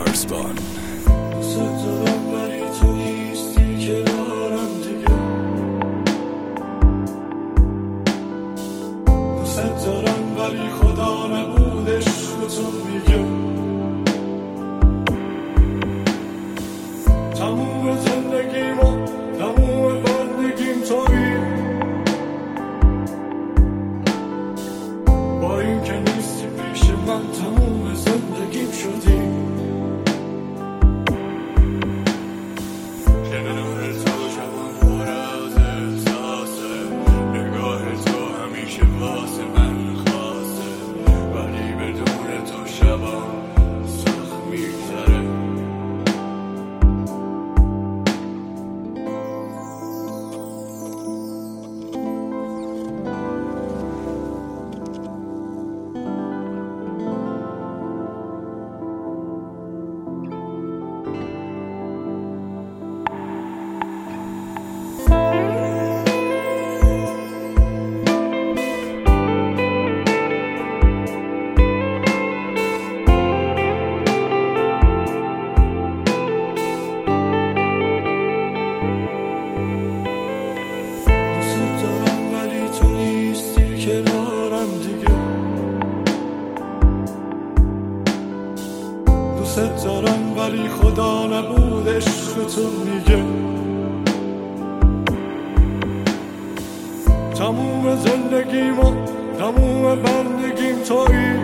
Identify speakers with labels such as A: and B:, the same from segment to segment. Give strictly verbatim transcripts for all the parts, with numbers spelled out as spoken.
A: مارسبان.
B: دوست دارم ولی تو نیستی کنارم دیگه. دوست دارم ولی خدا نبود عشقتون میگه. تموم زندگیم و تموم بندگیم تویی. با این که نیستی پیش من تموم زندگیم شدی. کنار تو شبم پر از احساسه، نگاه تو همیشه واسه من خاصه، ولی بدون تو شبم سخت میگذره. کنارم دیگه. دوست دارم ولی خدا نبود عشقتون میگه. تموم زندگیم و تموم بندگیم تویی.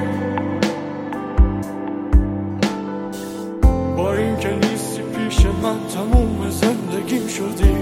B: با این که نیستی پیش من تموم زندگیم شدی.